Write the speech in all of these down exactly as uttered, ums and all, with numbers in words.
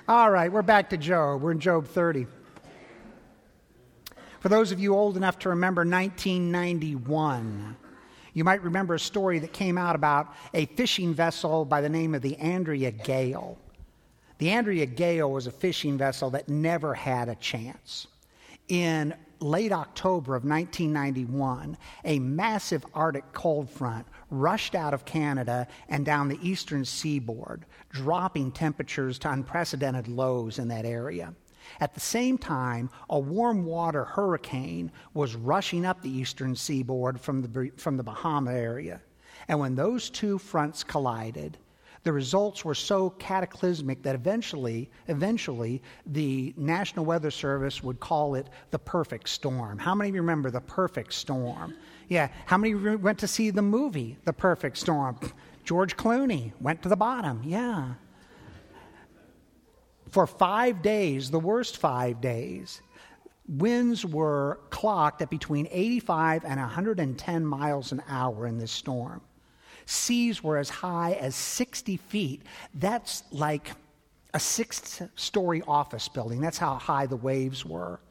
All right, we're back to Job. We're in Job thirty. For those of you old enough to remember nineteen ninety-one, you might remember a story that came out about a fishing vessel by the name of the Andrea Gale. The Andrea Gale was a fishing vessel that never had a chance. In late October of nineteen ninety-one, a massive Arctic cold front rushed out of Canada and down the eastern seaboard, dropping temperatures to unprecedented lows in that area. At the same time, a warm water hurricane was rushing up the eastern seaboard from the, from the Bahama area. And when those two fronts collided, the results were so cataclysmic that eventually, eventually, the National Weather Service would call it the perfect storm. How many of you remember the perfect storm? Yeah. How many of you went to see the movie, The Perfect Storm? George Clooney went to the bottom. Yeah. For five days, the worst five days, winds were clocked at between eighty-five and one hundred ten miles an hour in this storm. Seas were as high as sixty feet. That's like a six-story office building. That's how high the waves were.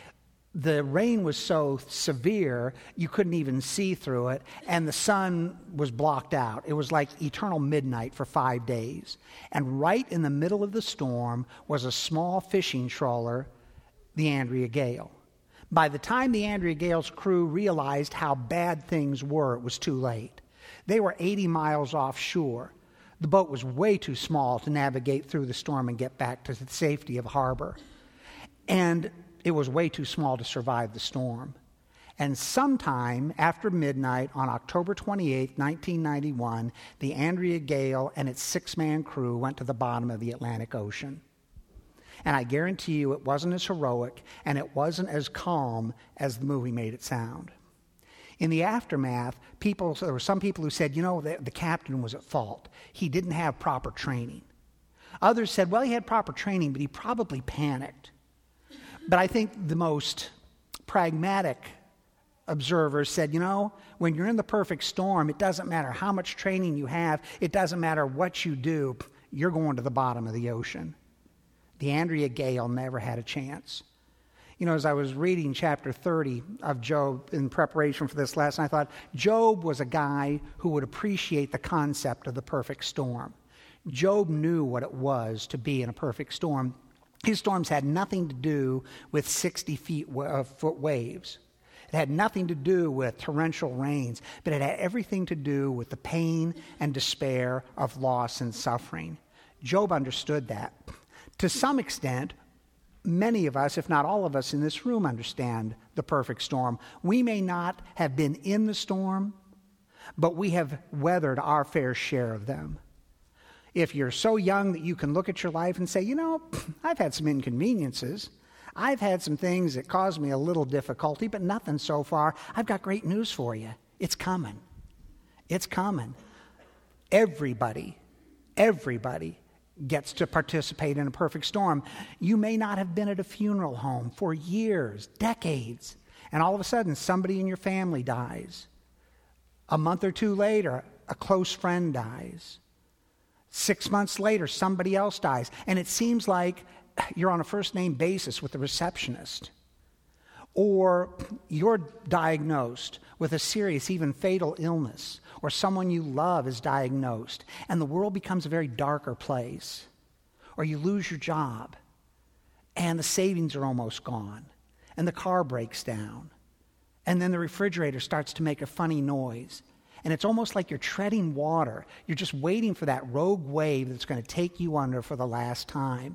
The rain was so severe, you couldn't even see through it, and the sun was blocked out. It was like eternal midnight for five days. And right in the middle of the storm was a small fishing trawler, the Andrea Gale. By the time the Andrea Gale's crew realized how bad things were, it was too late. They were eighty miles offshore. The boat was way too small to navigate through the storm and get back to the safety of harbor. And it was way too small to survive the storm. And sometime after midnight on October twenty-eighth, nineteen ninety-one, the Andrea Gale and its six-man crew went to the bottom of the Atlantic Ocean. And I guarantee you it wasn't as heroic and it wasn't as calm as the movie made it sound. In the aftermath, people, there were some people who said, you know, the, the captain was at fault. He didn't have proper training. Others said, well, he had proper training, but he probably panicked. But I think the most pragmatic observers said, you know, when you're in the perfect storm, it doesn't matter how much training you have. It doesn't matter what you do. You're going to the bottom of the ocean. The Andrea Gale never had a chance. You know, as I was reading chapter thirty of Job in preparation for this lesson, I thought Job was a guy who would appreciate the concept of the perfect storm. Job knew what it was to be in a perfect storm. His storms had nothing to do with sixty feet uh, foot waves. It had nothing to do with torrential rains, but it had everything to do with the pain and despair of loss and suffering. Job understood that. To some extent, many of us, if not all of us in this room, understand the perfect storm. We may not have been in the storm, but we have weathered our fair share of them. If you're so young that you can look at your life and say, you know, I've had some inconveniences. I've had some things that caused me a little difficulty, but nothing so far. I've got great news for you. It's coming. It's coming. Everybody, everybody gets to participate in a perfect storm. You may not have been at a funeral home for years, decades, and all of a sudden somebody in your family dies. A month or two later, a close friend dies. Six months later, somebody else dies. And it seems like you're on a first-name basis with the receptionist. Or you're diagnosed with a serious, even fatal illness. Or someone you love is diagnosed. And the world becomes a very darker place. Or you lose your job. And the savings are almost gone. And the car breaks down. And then the refrigerator starts to make a funny noise. And it's almost like you're treading water. You're just waiting for that rogue wave that's going to take you under for the last time.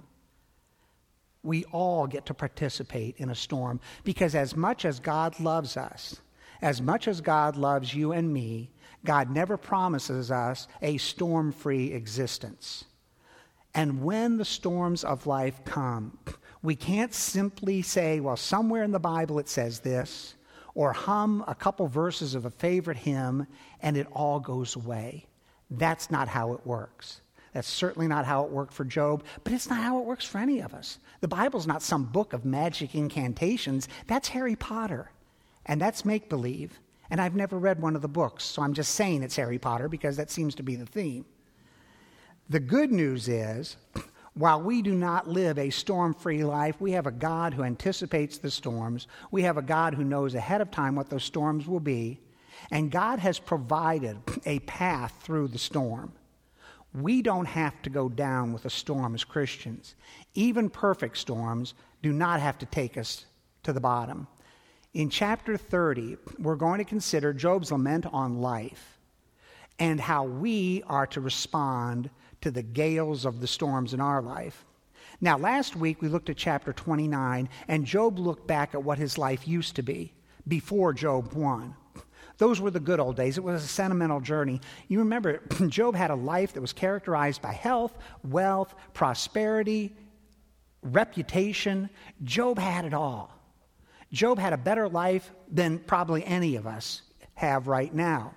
We all get to participate in a storm because as much as God loves us, as much as God loves you and me, God never promises us a storm-free existence. And when the storms of life come, we can't simply say, well, somewhere in the Bible it says this, or hum a couple verses of a favorite hymn, and it all goes away. That's not how it works. That's certainly not how it worked for Job, but it's not how it works for any of us. The Bible's not some book of magic incantations. That's Harry Potter, and that's make-believe. And I've never read one of the books, so I'm just saying it's Harry Potter because that seems to be the theme. The good news is, while we do not live a storm-free life, we have a God who anticipates the storms. We have a God who knows ahead of time what those storms will be. And God has provided a path through the storm. We don't have to go down with a storm as Christians. Even perfect storms do not have to take us to the bottom. In chapter thirty, we're going to consider Job's lament on life and how we are to respond to the gales of the storms in our life. Now, last week we looked at chapter twenty-nine, and Job looked back at what his life used to be before Job one. Those were the good old days. It was a sentimental journey. You remember, Job had a life that was characterized by health, wealth, prosperity, reputation. Job had it all. Job had a better life than probably any of us have right now.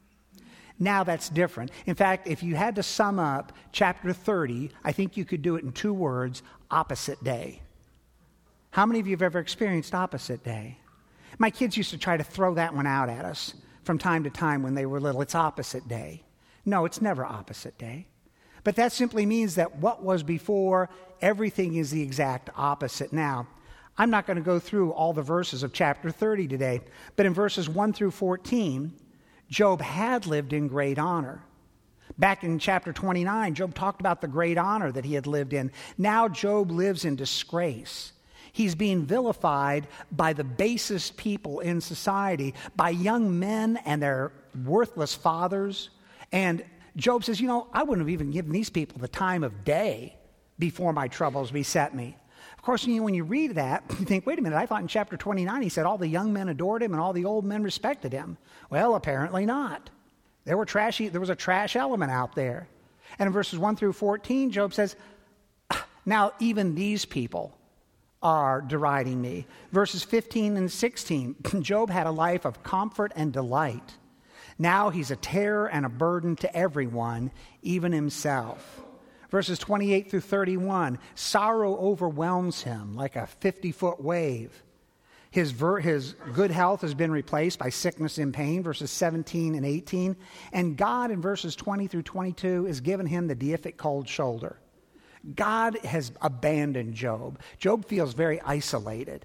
Now that's different. In fact, if you had to sum up chapter thirty, I think you could do it in two words: opposite day. How many of you have ever experienced opposite day? My kids used to try to throw that one out at us from time to time when they were little. It's opposite day. No, it's never opposite day. But that simply means that what was before, everything is the exact opposite now. I'm not going to go through all the verses of chapter thirty today, but in verses one through fourteen, Job had lived in great honor. Back in chapter twenty-nine, Job talked about the great honor that he had lived in. Now Job lives in disgrace. He's being vilified by the basest people in society, by young men and their worthless fathers. And Job says, you know, I wouldn't have even given these people the time of day before my troubles beset me. Of course, you know, when you read that, you think, wait a minute, I thought in chapter twenty-nine he said all the young men adored him and all the old men respected him. Well, apparently not. There were trashy, there was a trash element out there. And in verses one through fourteen, Job says, now even these people are deriding me. Verses fifteen and sixteen, Job had a life of comfort and delight. Now he's a terror and a burden to everyone, even himself. Verses twenty-eight through thirty-one, sorrow overwhelms him like a fifty-foot wave. His, ver- his good health has been replaced by sickness and pain, verses seventeen and eighteen. And God, in verses twenty through twenty-two, has given him the deific cold shoulder. God has abandoned Job. Job feels very isolated.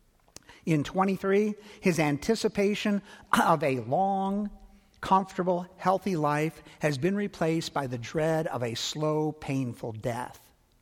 In twenty-three, his anticipation of a long, comfortable, healthy life has been replaced by the dread of a slow, painful death.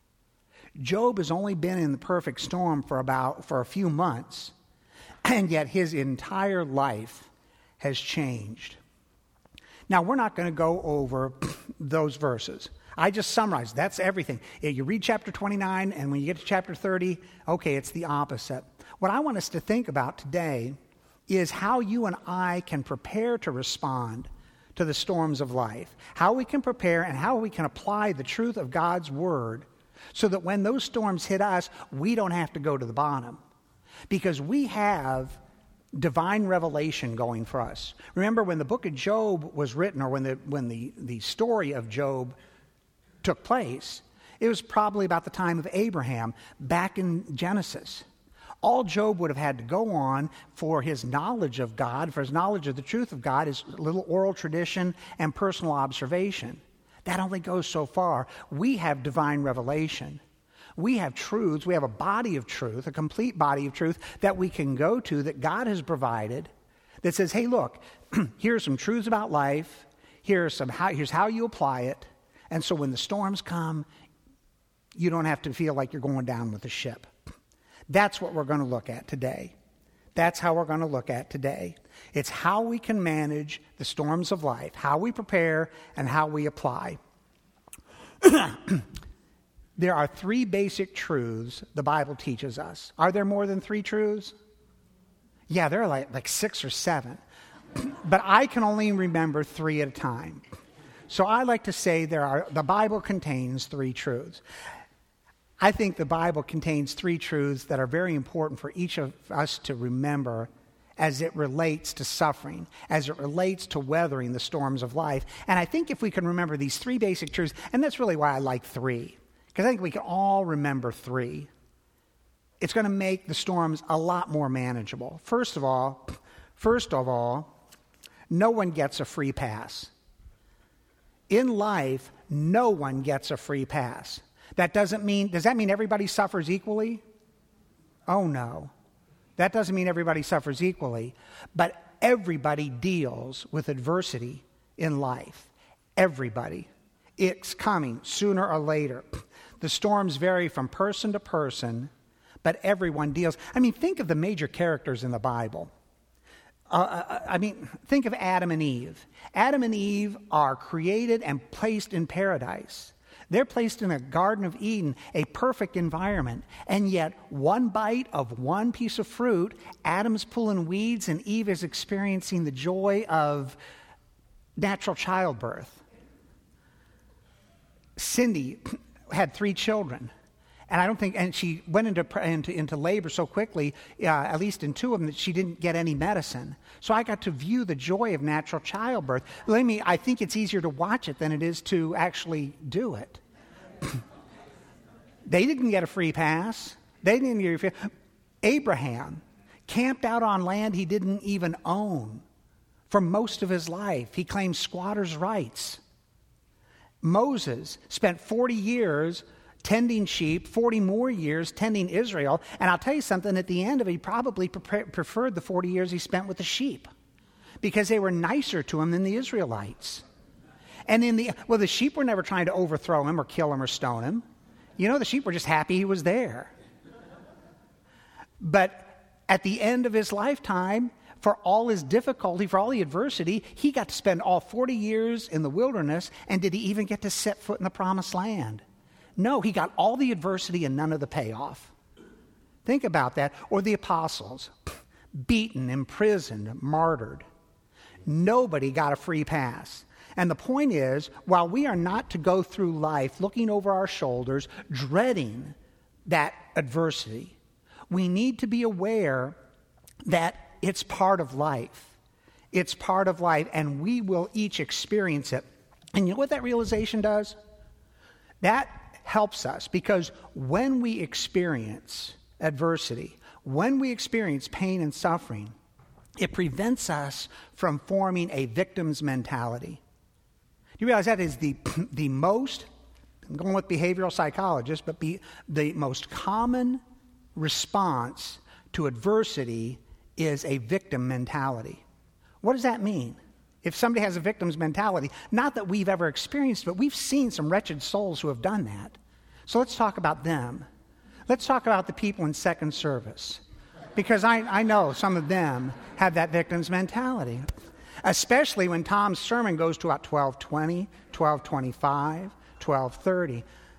Job has only been in the perfect storm for about for a few months, and yet his entire life has changed. Now, we're not going to go over those verses. I just summarized. That's everything. You read chapter twenty-nine, and when you get to chapter thirty, okay, it's the opposite. What I want us to think about today is how you and I can prepare to respond to the storms of life, how we can prepare and how we can apply the truth of God's word so that when those storms hit us, we don't have to go to the bottom, because we have divine revelation going for us. Remember, when the book of Job was written, or when the when the, the story of Job took place, it was probably about the time of Abraham, back in Genesis. All Job would have had to go on for his knowledge of God, for his knowledge of the truth of God, is a little oral tradition and personal observation. That only goes so far. We have divine revelation. We have truths. We have a body of truth, a complete body of truth that we can go to, that God has provided, that says, hey, look, here's some truths about life. Here's some how, here's how you apply it. And so when the storms come, you don't have to feel like you're going down with the ship. That's what we're going to look at today. That's how we're going to look at today. It's how we can manage the storms of life, how we prepare, and how we apply. There are three basic truths the Bible teaches us. Are there more than three truths? Yeah, there are like, like six or seven. But I can only remember three at a time. So I like to say there are the Bible contains three truths. I think the Bible contains three truths that are very important for each of us to remember as it relates to suffering, as it relates to weathering the storms of life. And I think if we can remember these three basic truths, and that's really why I like three, because I think we can all remember three, it's going to make the storms a lot more manageable. First of all, first of all, no one gets a free pass. In life, no one gets a free pass. That doesn't mean, does that mean everybody suffers equally? Oh no. That doesn't mean everybody suffers equally, but everybody deals with adversity in life. Everybody. It's coming sooner or later. The storms vary from person to person, but everyone deals. I mean, think of the major characters in the Bible. Uh, I mean, think of Adam and Eve. Adam and Eve are created and placed in paradise. They're placed in a Garden of Eden, a perfect environment. And yet, one bite of one piece of fruit, Adam's pulling weeds and Eve is experiencing the joy of natural childbirth. Cindy had three children. And I don't think, and she went into into, into labor so quickly, uh, at least in two of them, that she didn't get any medicine. So I got to view the joy of natural childbirth. Let me, I think it's easier to watch it than it is to actually do it. They didn't get a free pass. They didn't get a free pass. Abraham camped out on land he didn't even own for most of his life. He claimed squatters' rights. Moses spent forty years tending sheep, forty more years tending Israel. And I'll tell you something, at the end of it, he probably pre- preferred the forty years he spent with the sheep because they were nicer to him than the Israelites. And in the, well, the sheep were never trying to overthrow him or kill him or stone him. You know, the sheep were just happy he was there. But at the end of his lifetime, for all his difficulty, for all the adversity, he got to spend all forty years in the wilderness, and did he even get to set foot in the promised land? No, he got all the adversity and none of the payoff. Think about that. Or the apostles, beaten, imprisoned, martyred. Nobody got a free pass. And the point is, while we are not to go through life looking over our shoulders, dreading that adversity, we need to be aware that it's part of life. It's part of life, and we will each experience it. And you know what that realization does? That helps us, because when we experience adversity, when we experience pain and suffering, it prevents us from forming a victim's mentality. Do you realize that is the, the most, I'm going with behavioral psychologists, but be, the most common response to adversity is a victim mentality. What does that mean? If somebody has a victim's mentality, not that we've ever experienced, but we've seen some wretched souls who have done that. So let's talk about them. Let's talk about the people in second service, because I, I know some of them have that victim's mentality, especially when Tom's sermon goes to about twelve twenty, twelve twenty-five, twelve thirty.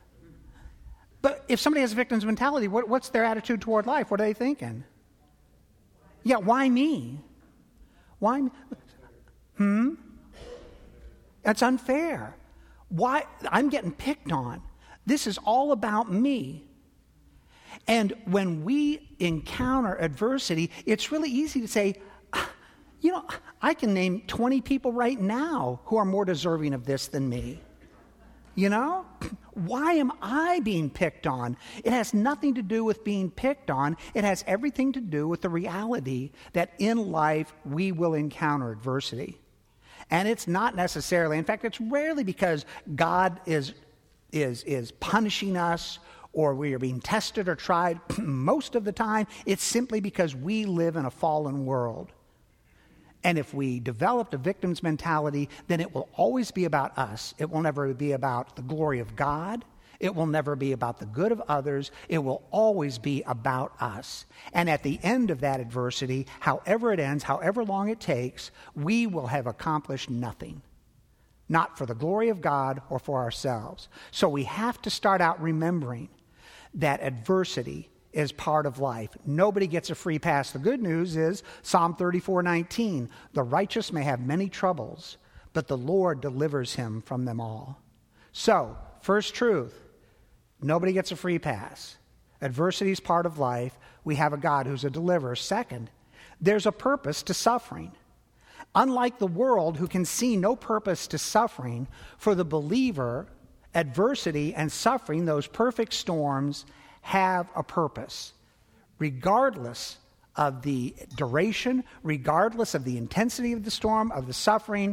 But if somebody has a victim's mentality, what, what's their attitude toward life? What are they thinking? Yeah, why me? Why me? Hmm? That's unfair. Why? I'm getting picked on. This is all about me. And when we encounter adversity, it's really easy to say, you know, I can name twenty people right now who are more deserving of this than me. You know? Why am I being picked on? It has nothing to do with being picked on. It has everything to do with the reality that in life we will encounter adversity. And it's not necessarily, in fact, it's rarely because God is, is, is punishing us or we are being tested or tried. Most of the time, it's simply because we live in a fallen world. And if we developed a victim's mentality, then it will always be about us. It will never be about the glory of God. It will never be about the good of others. It will always be about us. And at the end of that adversity, however it ends, however long it takes, we will have accomplished nothing. Not for the glory of God or for ourselves. So we have to start out remembering that adversity is part of life. Nobody gets a free pass. The good news is Psalm thirty-four nineteen, the righteous may have many troubles, but the Lord delivers him from them all. So, first truth, nobody gets a free pass. Adversity is part of life. We have a God who's a deliverer. Second, there's a purpose to suffering. Unlike the world, who can see no purpose to suffering, for the believer, adversity and suffering, those perfect storms, have a purpose. Regardless of the duration, regardless of the intensity of the storm, of the suffering,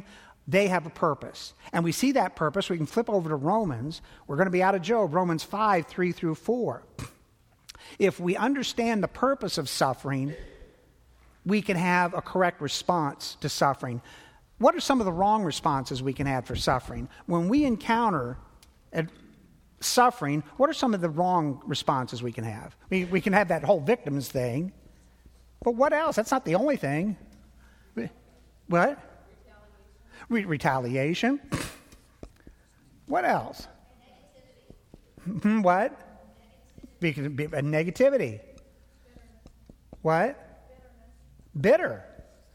They have a purpose. And we see that purpose. We can flip over to Romans. We're going to be out of Job, Romans five, three through four. If we understand the purpose of suffering, we can have a correct response to suffering. What are some of the wrong responses we can have for suffering? When we encounter suffering, what are some of the wrong responses we can have? We, we can have that whole victims thing. But what else? That's not the only thing. What? Re- retaliation. What else? What? Be, be, a negativity. What? Bitter.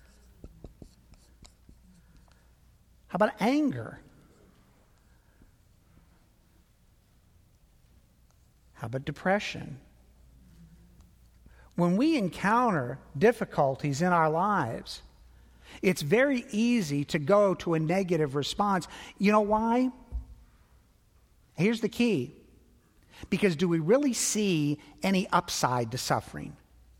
How about anger? How about depression? When we encounter difficulties in our lives, it's very easy to go to a negative response. You know why? Here's the key. Because do we really see any upside to suffering?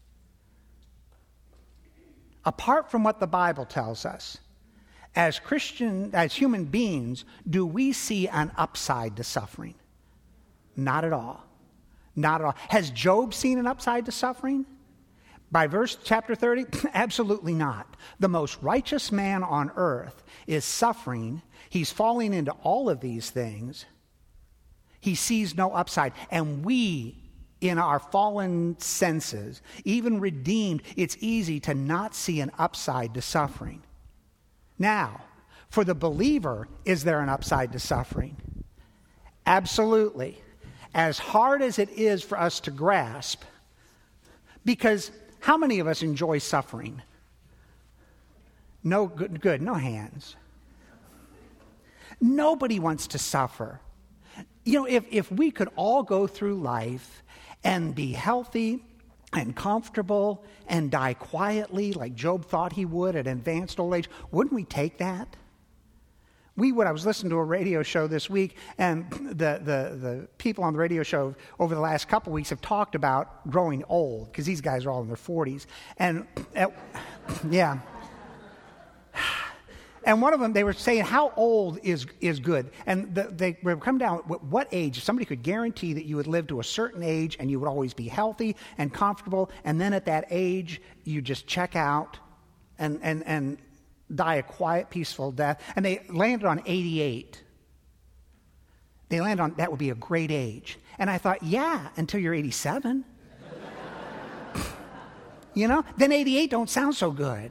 Apart from what the Bible tells us, as Christian, as human beings, do we see an upside to suffering? Not at all. Not at all. Has Job seen an upside to suffering? By verse chapter thirty, absolutely not. The most righteous man on earth is suffering. He's falling into all of these things. He sees no upside. And we, in our fallen senses, even redeemed, it's easy to not see an upside to suffering. Now, for the believer, is there an upside to suffering? Absolutely. As hard as it is for us to grasp, because how many of us enjoy suffering? No, good, good, no hands. Nobody wants to suffer. You know, if, if we could all go through life and be healthy and comfortable and die quietly like Job thought he would at advanced old age, wouldn't we take that? We would. I was listening to a radio show this week, and the, the, the people on the radio show over the last couple weeks have talked about growing old, because these guys are all in their forties. And, uh, yeah. And one of them, they were saying, how old is is good? And the, they would come down, what age? If somebody could guarantee that you would live to a certain age and you would always be healthy and comfortable, and then at that age, you just check out and and and die a quiet, peaceful death. And they landed on eighty-eight. They landed on, that would be a great age. And I thought, yeah, until you're eighty-seven. You know? Then eighty-eight don't sound so good.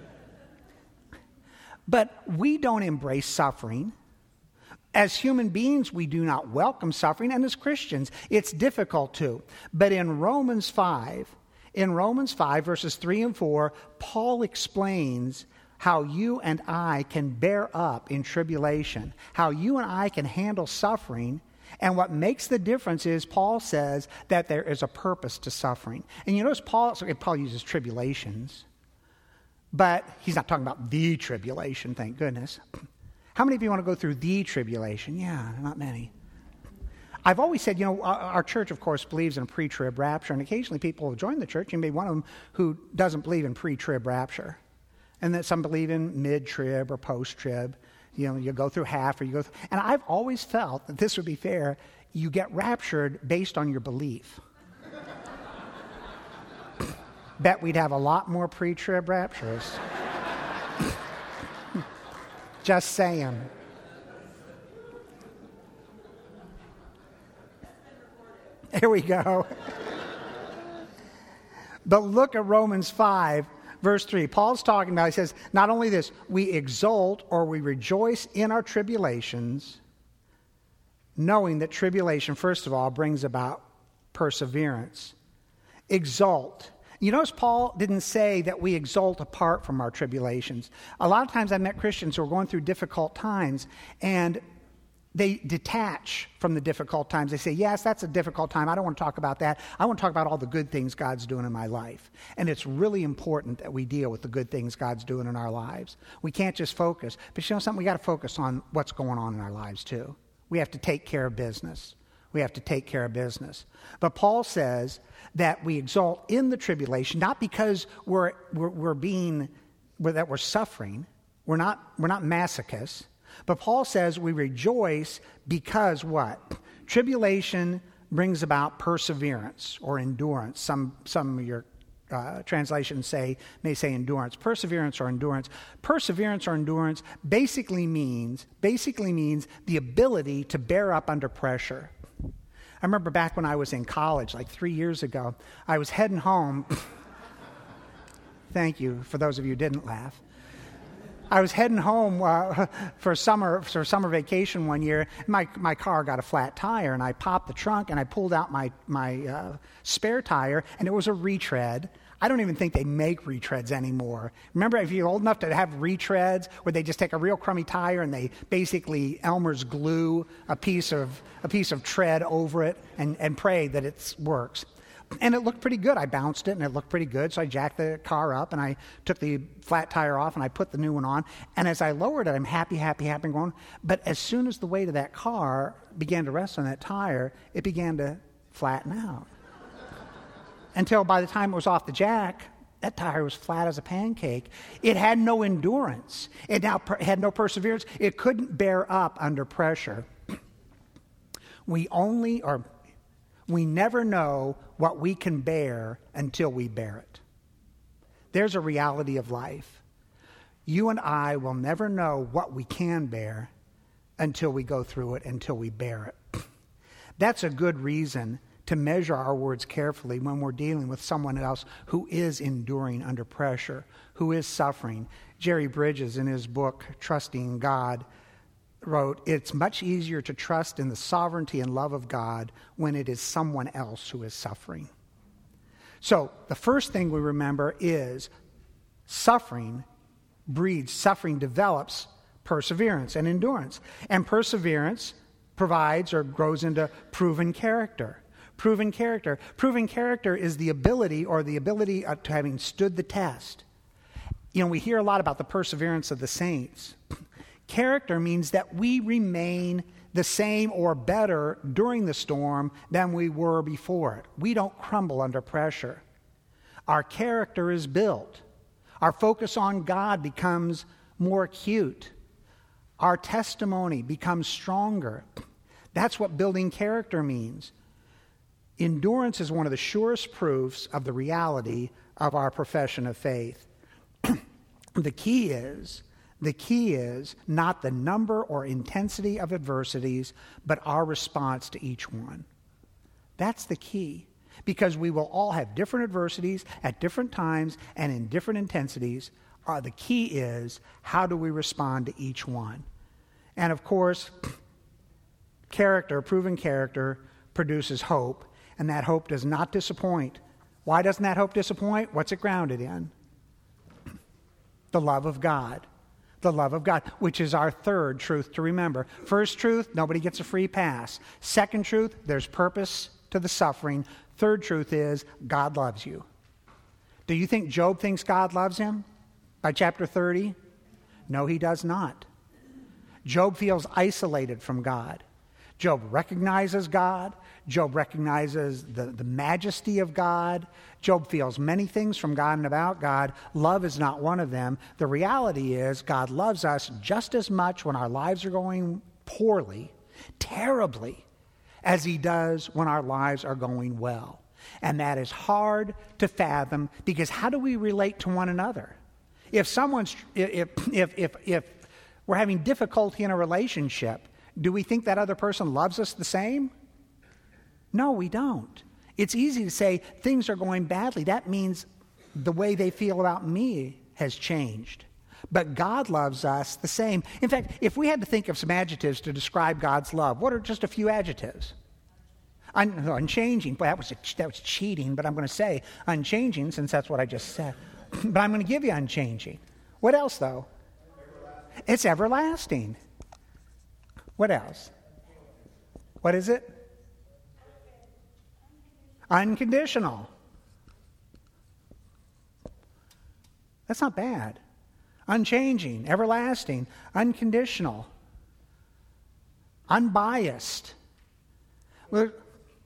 But we don't embrace suffering. As human beings, we do not welcome suffering. And as Christians, it's difficult to. But in Romans five, in Romans five, verses three and four, Paul explains how you and I can bear up in tribulation, how you and I can handle suffering. And what makes the difference is Paul says that there is a purpose to suffering. And you notice Paul, so Paul uses tribulations, but he's not talking about the tribulation, thank goodness. How many of you want to go through the tribulation? Yeah, not many. I've always said, you know, our church, of course, believes in a pre-trib rapture, and occasionally people join the church, and maybe one of them who doesn't believe in pre-trib rapture. And that some believe in mid-trib or post-trib. You know, you go through half or you go through... And I've always felt that this would be fair. You get raptured based on your belief. Bet we'd have a lot more pre-trib raptures. Just saying. Here we go. But look at Romans five. Verse three, Paul's talking about, he says, not only this, we exult or we rejoice in our tribulations, knowing that tribulation, first of all, brings about perseverance. Exult. You notice Paul didn't say that we exult apart from our tribulations. A lot of times I've met Christians who are going through difficult times, and they detach from the difficult times. They say, yes, that's a difficult time. I don't want to talk about that. I want to talk about all the good things God's doing in my life. And it's really important that we deal with the good things God's doing in our lives. We can't just focus. But you know something? We got to focus on what's going on in our lives too. We have to take care of business. We have to take care of business. But Paul says that we exult in the tribulation, not because we're, we're, we're being, that we're suffering. We're not, we're not masochists. But Paul says we rejoice because what? Tribulation brings about perseverance or endurance. Some, some of your uh, translations say may say endurance. Perseverance or endurance. Perseverance or endurance basically means basically means the ability to bear up under pressure. I remember back when I was in college, like three years ago, I was heading home. Thank you for those of you who didn't laugh. I was heading home uh, for summer for summer vacation one year. My my car got a flat tire, and I popped the trunk, and I pulled out my my uh, spare tire, and it was a retread. I don't even think they make retreads anymore. Remember, if you're old enough to have retreads, where they just take a real crummy tire and they basically Elmer's glue a piece of a piece of tread over it and, and pray that it works. And it looked pretty good. I bounced it, and it looked pretty good. So I jacked the car up, and I took the flat tire off, and I put the new one on. And as I lowered it, I'm happy, happy, happy going. But as soon as the weight of that car began to rest on that tire, it began to flatten out. Until by the time it was off the jack, that tire was flat as a pancake. It had no endurance. It now per- had no perseverance. It couldn't bear up under pressure. We only, or we never know what we can bear until we bear it. There's a reality of life. You and I will never know what we can bear until we go through it, until we bear it. That's a good reason to measure our words carefully when we're dealing with someone else who is enduring under pressure, who is suffering. Jerry Bridges, in his book, Trusting God, wrote, "It's much easier to trust in the sovereignty and love of God when it is someone else who is suffering." So the first thing we remember is suffering breeds, suffering develops perseverance and endurance. And perseverance provides or grows into proven character. Proven character. Proven character is the ability or the ability to having stood the test. You know, we hear a lot about the perseverance of the saints. Character means that we remain the same or better during the storm than we were before it. We don't crumble under pressure. Our character is built. Our focus on God becomes more acute. Our testimony becomes stronger. That's what building character means. Endurance is one of the surest proofs of the reality of our profession of faith. The key is, the key is not the number or intensity of adversities, but our response to each one. That's the key. Because we will all have different adversities at different times and in different intensities. Uh, the key is, how do we respond to each one? And of course, character, proven character, produces hope. And that hope does not disappoint. Why doesn't that hope disappoint? What's it grounded in? The love of God. The love of God, which is our third truth to remember. First truth, nobody gets a free pass. Second truth, there's purpose to the suffering. Third truth is, God loves you. Do you think Job thinks God loves him by chapter thirty? No, he does not. Job feels isolated from God. Job recognizes God. Job recognizes the, the majesty of God. Job feels many things from God and about God. Love is not one of them. The reality is God loves us just as much when our lives are going poorly, terribly, as he does when our lives are going well. And that is hard to fathom, because how do we relate to one another? If someone's, if, if, if, if we're having difficulty in a relationship, do we think that other person loves us the same? No, we don't. It's easy to say things are going badly. That means the way they feel about me has changed. But God loves us the same. In fact, if we had to think of some adjectives to describe God's love, what are just a few adjectives? Un- unchanging. Well, that was, a, that was cheating, but I'm going to say unchanging since that's what I just said. But I'm going to give you unchanging. What else, though? Everlasting. It's everlasting. What else? What is it? Unconditional. That's not bad. Unchanging, everlasting, unconditional, unbiased. Well,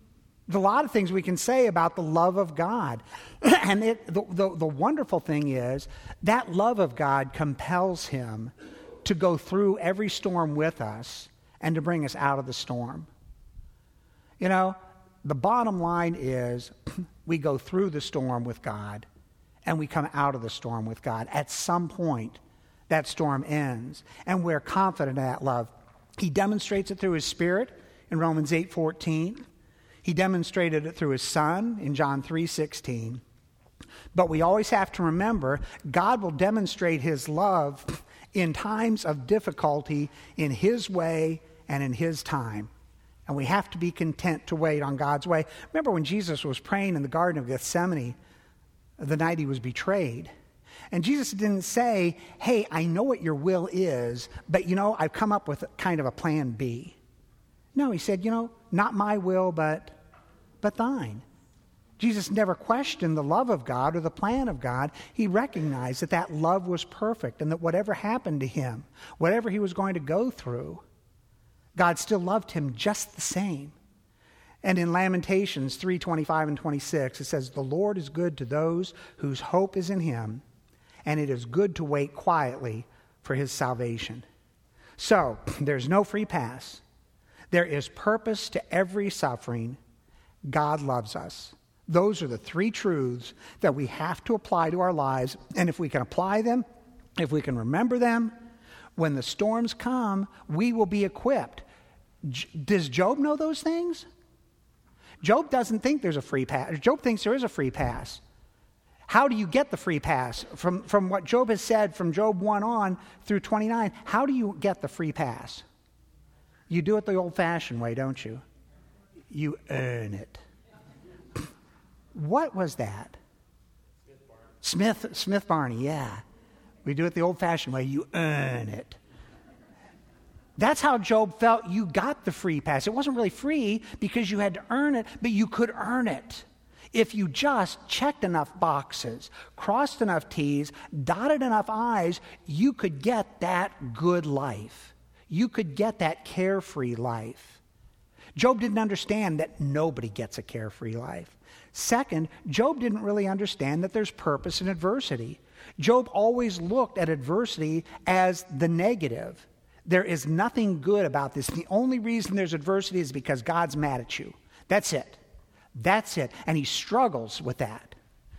There's a lot of things we can say about the love of God. And it, the, the, the wonderful thing is that love of God compels him to go through every storm with us and to bring us out of the storm. You know, the bottom line is we go through the storm with God and we come out of the storm with God. At some point, that storm ends, and we're confident in that love. He demonstrates it through his Spirit in Romans eight fourteen. He demonstrated it through his Son in John three sixteen. But we always have to remember, God will demonstrate his love in times of difficulty in his way and in his time. And we have to be content to wait on God's way. Remember when Jesus was praying in the Garden of Gethsemane the night he was betrayed? And Jesus didn't say, hey, I know what your will is, but you know, I've come up with kind of a plan B. No, he said, you know, not my will, but, but thine. Jesus never questioned the love of God or the plan of God. He recognized that that love was perfect and that whatever happened to him, whatever he was going to go through, God still loved him just the same. And in Lamentations three twenty-five and twenty-six, it says, the Lord is good to those whose hope is in him, and it is good to wait quietly for his salvation. So, there's no free pass. There is purpose to every suffering. God loves us. Those are the three truths that we have to apply to our lives. And if we can apply them, if we can remember them, when the storms come, we will be equipped. J- Does Job know those things? Job doesn't think there's a free pass. Job thinks there is a free pass. How do you get the free pass? From, from what Job has said from Job one on through twenty-nine, how do you get the free pass? You do it the old-fashioned way, don't you? You earn it. What was that? Smith Barney. Smith, Smith Barney, yeah. We do it the old-fashioned way. You earn it. That's how Job felt. You got the free pass. It wasn't really free because you had to earn it, but you could earn it. If you just checked enough boxes, crossed enough T's, dotted enough I's, you could get that good life. You could get that carefree life. Job didn't understand that nobody gets a carefree life. Second, Job didn't really understand that there's purpose in adversity. Job always looked at adversity as the negative. There is nothing good about this. The only reason there's adversity is because God's mad at you. That's it. That's it. And he struggles with that.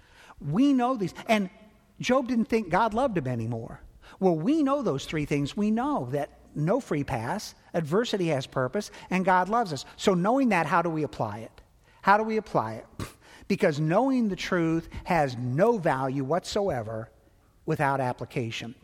We know these. And Job didn't think God loved him anymore. Well, we know those three things. We know that no free pass, adversity has purpose, and God loves us. So knowing that, how do we apply it? How do we apply it? Because knowing the truth has no value whatsoever without application.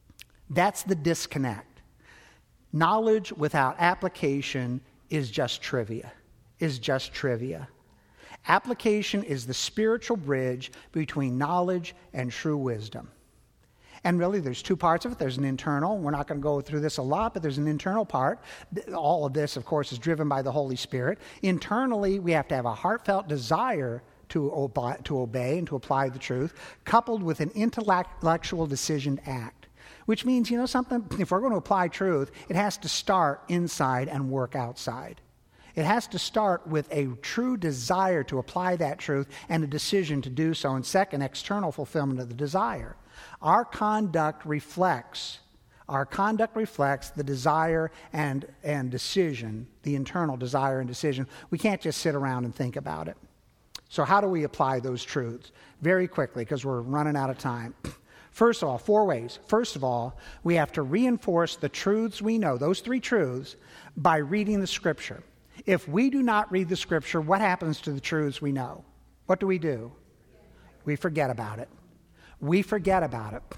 That's the disconnect. Knowledge without application is just trivia, is just trivia. Application is the spiritual bridge between knowledge and true wisdom. And really, there's two parts of it. There's an internal. We're not going to go through this a lot, but there's an internal part. All of this, of course, is driven by the Holy Spirit. Internally, we have to have a heartfelt desire to obey, to obey and to apply the truth, coupled with an intellectual decision to act. Which means, you know something? If we're going to apply truth, it has to start inside and work outside. It has to start with a true desire to apply that truth and a decision to do so. And second, external fulfillment of the desire. Our conduct reflects, our conduct reflects the desire and, and decision, the internal desire and decision. We can't just sit around and think about it. So how do we apply those truths? Very quickly, because we're running out of time. First of all, four ways. First of all, we have to reinforce the truths we know, those three truths, by reading the Scripture. If we do not read the Scripture, what happens to the truths we know? What do we do? We forget about it. We forget about it.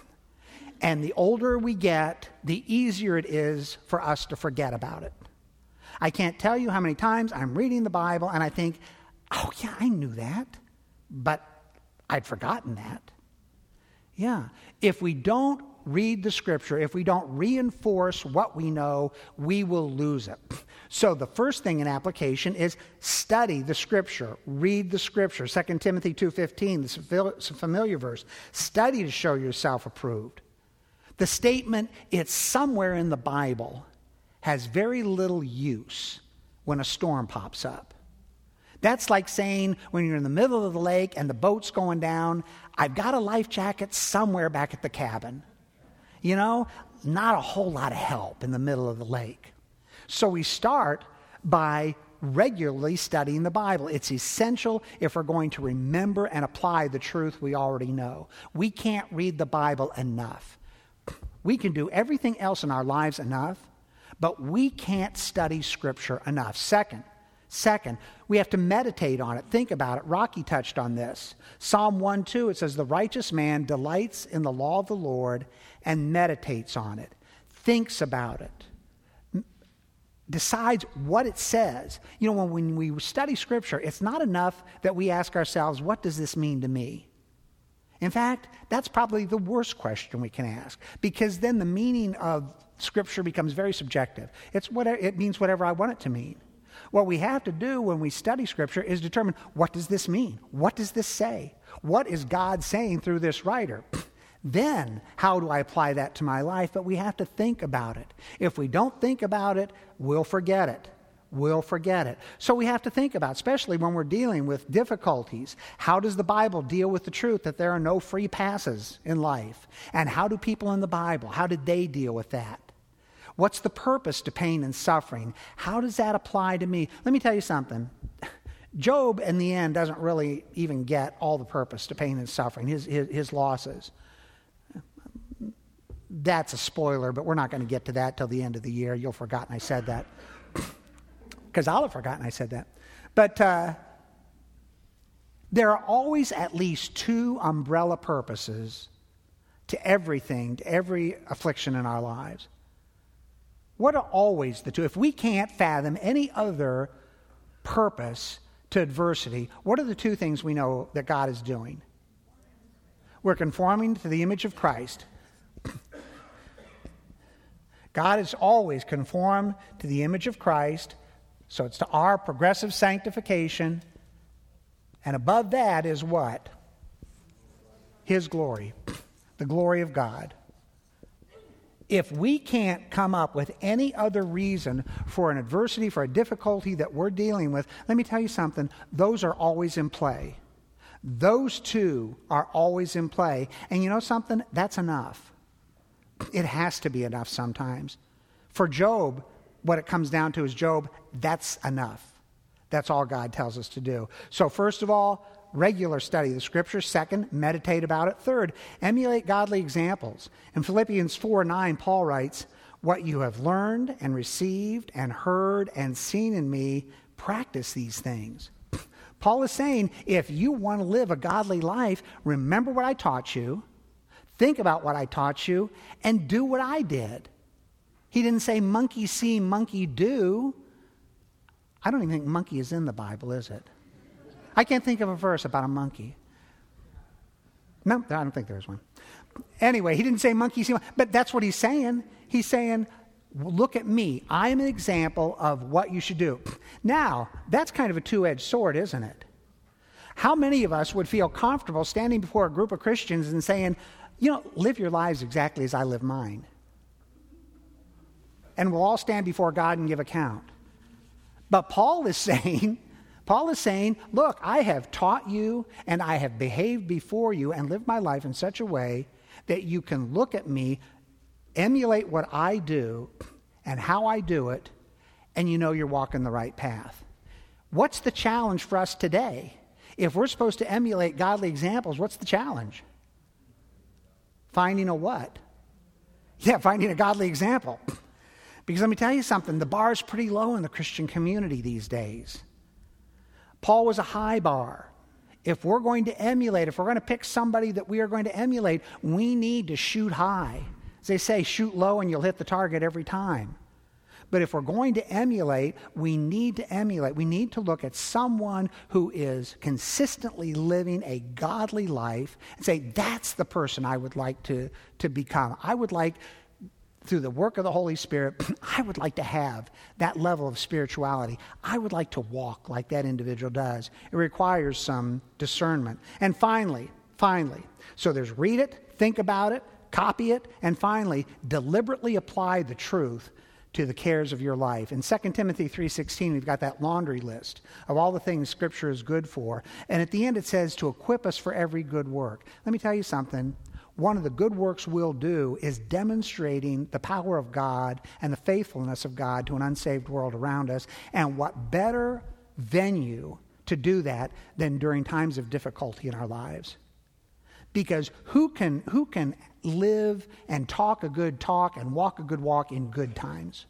And the older we get, the easier it is for us to forget about it. I can't tell you how many times I'm reading the Bible and I think, oh yeah, I knew that, but I'd forgotten that. Yeah. If we don't read the Scripture, if we don't reinforce what we know, we will lose it. So the first thing in application is study the Scripture. Read the Scripture. Second Timothy two fifteen, this is a familiar verse. Study to show yourself approved. The statement, it's somewhere in the Bible, has very little use when a storm pops up. That's like saying when you're in the middle of the lake and the boat's going down, I've got a life jacket somewhere back at the cabin. You know, not a whole lot of help in the middle of the lake. So we start by regularly studying the Bible. It's essential if we're going to remember and apply the truth we already know. We can't read the Bible enough. We can do everything else in our lives enough, but we can't study Scripture enough. Second, second, we have to meditate on it. Think about it. Rocky touched on this. Psalm one two, it says, the righteous man delights in the law of the Lord and meditates on it, thinks about it, decides what it says. You know, when, when we study Scripture, it's not enough that we ask ourselves, what does this mean to me? In fact, that's probably the worst question we can ask, because then the meaning of Scripture becomes very subjective. It's what it means whatever I want it to mean. What we have to do when we study Scripture is determine, what does this mean? What does this say? What is God saying through this writer? Then, how do I apply that to my life? But we have to think about it. If we don't think about it, we'll forget it. We'll forget it. So we have to think about, especially when we're dealing with difficulties, how does the Bible deal with the truth that there are no free passes in life? And how do people in the Bible, how did they deal with that? What's the purpose to pain and suffering? How does that apply to me? Let me tell you something. Job, in the end, doesn't really even get all the purpose to pain and suffering, his, his, his losses. That's a spoiler, but we're not going to get to that till the end of the year. You'll have forgotten I said that. Because I'll have forgotten I said that. But uh, there are always at least two umbrella purposes to everything, to every affliction in our lives. What are always the two? If we can't fathom any other purpose to adversity, what are the two things we know that God is doing? We're conforming to the image of Christ. God is always conformed to the image of Christ. So it's to our progressive sanctification. And above that is what? His glory. The glory of God. If we can't come up with any other reason for an adversity, for a difficulty that we're dealing with, let me tell you something. Those are always in play. Those two are always in play. And you know something? That's enough. It has to be enough sometimes. For Job, what it comes down to is Job, that's enough. That's all God tells us to do. So first of all, regular study of the Scriptures. Second, meditate about it. Third, emulate godly examples. In Philippians four nine, Paul writes, what you have learned and received and heard and seen in me, practice these things. Paul is saying, if you want to live a godly life, remember what I taught you, think about what I taught you, and do what I did. He didn't say monkey see, monkey do. I don't even think monkey is in the Bible, is it? I can't think of a verse about a monkey. No, I don't think there's one. Anyway, he didn't say monkey see, but that's what he's saying. He's saying, look at me. I am an example of what you should do. Now, that's kind of a two-edged sword, isn't it? How many of us would feel comfortable standing before a group of Christians and saying, you know, live your lives exactly as I live mine? And we'll all stand before God and give account. But Paul is saying, Paul is saying, look, I have taught you and I have behaved before you and lived my life in such a way that you can look at me, emulate what I do and how I do it, and you know you're walking the right path. What's the challenge for us today? If we're supposed to emulate godly examples, what's the challenge? Finding a what? Yeah, finding a godly example. Because let me tell you something, the bar is pretty low in the Christian community these days. Paul was a high bar. If we're going to emulate, if we're going to pick somebody that we are going to emulate, we need to shoot high. As they say, shoot low and you'll hit the target every time. But if we're going to emulate, we need to emulate. We need to look at someone who is consistently living a godly life and say, that's the person I would like to, to become. I would like, through the work of the Holy Spirit, I would like to have that level of spirituality. I would like to walk like that individual does. It requires some discernment. And finally, finally, so there's read it, think about it, copy it, and finally, deliberately apply the truth to the cares of your life. In Second Timothy three sixteen, we've got that laundry list of all the things Scripture is good for. And at the end it says to equip us for every good work. Let me tell you something. One of the good works we'll do is demonstrating the power of God and the faithfulness of God to an unsaved world around us. And what better venue to do that than during times of difficulty in our lives? Because who can who can live and talk a good talk and walk a good walk in good times?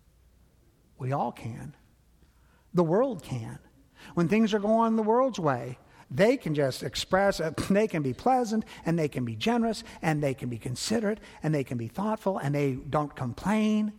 We all can. The world can. When things are going the world's way, they can just express it. They can be pleasant, and they can be generous, and they can be considerate, and they can be thoughtful, and they don't complain.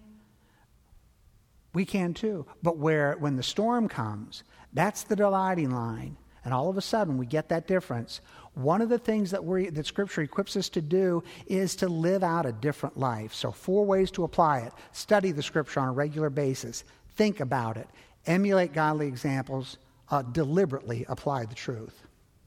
We can too. But where when the storm comes, that's the dividing line. And all of a sudden we get that difference. One of the things that we that Scripture equips us to do is to live out a different life. So four ways to apply it. Study the Scripture on a regular basis. Think about it. Emulate godly examples. Uh, deliberately apply the truth.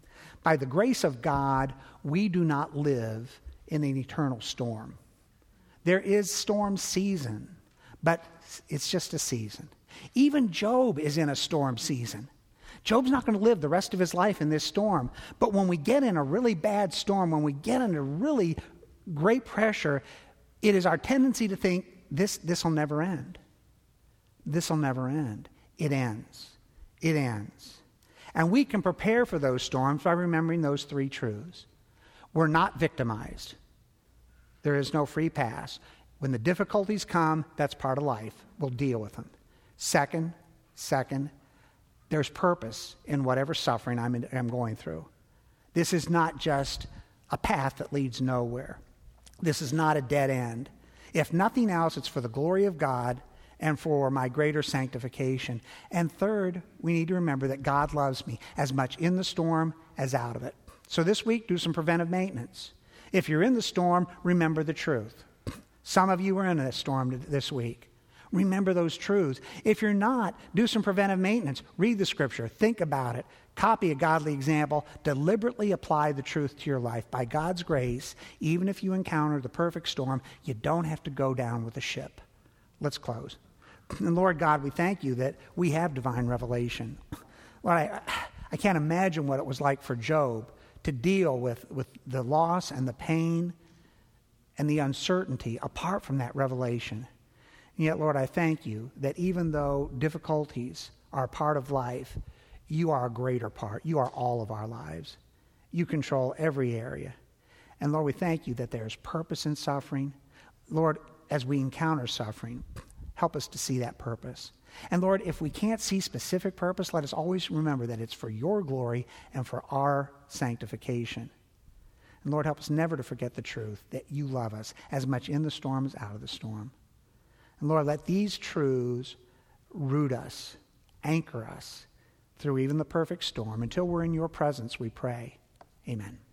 By the grace of God, we do not live in an eternal storm. There is storm season, but it's just a season. Even Job is in a storm season. Job's not going to live the rest of his life in this storm. But when we get in a really bad storm, when we get under really great pressure, it is our tendency to think, this this will never end. This will never end. It ends. It ends. And we can prepare for those storms by remembering those three truths. We're not victimized. There is no free pass. When the difficulties come, that's part of life. We'll deal with them. Second, second, there's purpose in whatever suffering I'm, in, I'm going through. This is not just a path that leads nowhere. This is not a dead end. If nothing else, it's for the glory of God and for my greater sanctification. And third, we need to remember that God loves me as much in the storm as out of it. So this week, do some preventive maintenance. If you're in the storm, remember the truth. Some of you are in a storm this week. Remember those truths. If you're not, do some preventive maintenance. Read the Scripture. Think about it. Copy a godly example. Deliberately apply the truth to your life. By God's grace, even if you encounter the perfect storm, you don't have to go down with the ship. Let's close. And Lord God, we thank you that we have divine revelation. Lord, I, I can't imagine what it was like for Job to deal with, with the loss and the pain and the uncertainty apart from that revelation. And yet, Lord, I thank you that even though difficulties are part of life, you are a greater part. You are all of our lives. You control every area. And Lord, we thank you that there's purpose in suffering. Lord, as we encounter suffering, help us to see that purpose. And Lord, if we can't see specific purpose, let us always remember that it's for your glory and for our sanctification. And Lord, help us never to forget the truth that you love us as much in the storm as out of the storm. And Lord, let these truths root us, anchor us through even the perfect storm until we're in your presence, we pray. Amen.